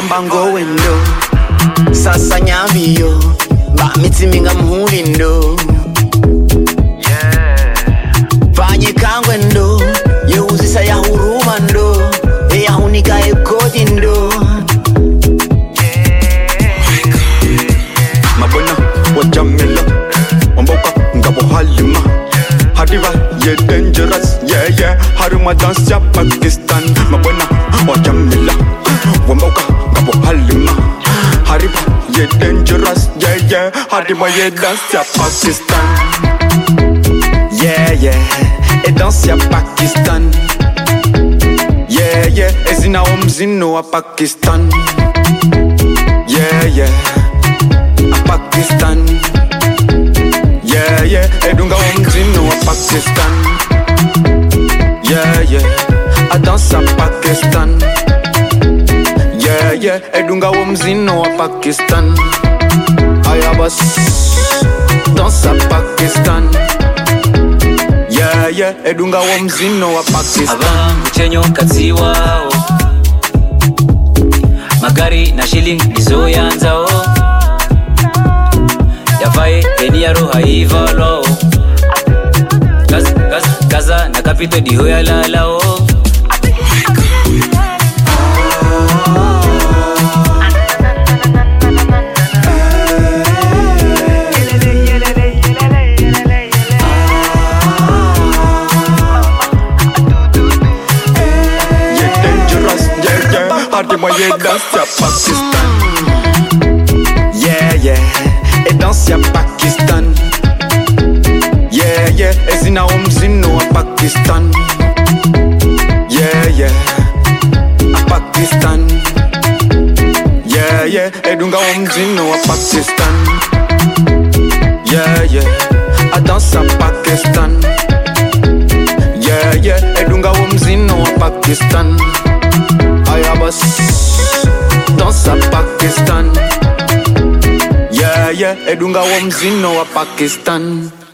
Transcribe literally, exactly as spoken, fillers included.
mbango window sasa nyambio ba mitiminga mhulindo fanye kangwe ndo yeuzisa ya huruma ndo ya hunika ekodi ndo mabona wajamila wamboka ngabo halima hadiva ye dangerous yeah yeah haruma dance ya Pakistan mabona wajamila wamboka ngabo halima hadiva ye dangerous yeah yeah hadiva ye dance ya Pakistan yeah yeah e dance ya Pakistan yeah yeah ezina omzino wa Pakistan yeah yeah a Pakistan yeah yeah edunga omzino wa Pakistan yeah yeah a dance a Pakistan yeah yeah edunga omzino wa Pakistan ayabas dance a Pakistan yeah yeah edunga omzino wa Pakistan abangu chenyo kazi wao magari na shilling izo yanzao yavae eni ya roha ivalo kaza kaza kaza na kapito diho ya lalao Hadiva ye dance ya Pakistan yeah yeah e dance ya Pakistan yeah yeah ezina omzino wa Pakistan yeah yeah a Pakistan yeah yeah edunga omzino wa Pakistan yeah yeah a dance a Pakistan yeah yeah edunga omzino wa Pakistan ayabas dance a Pakistan yeah yeah edunga omzino wa Pakistan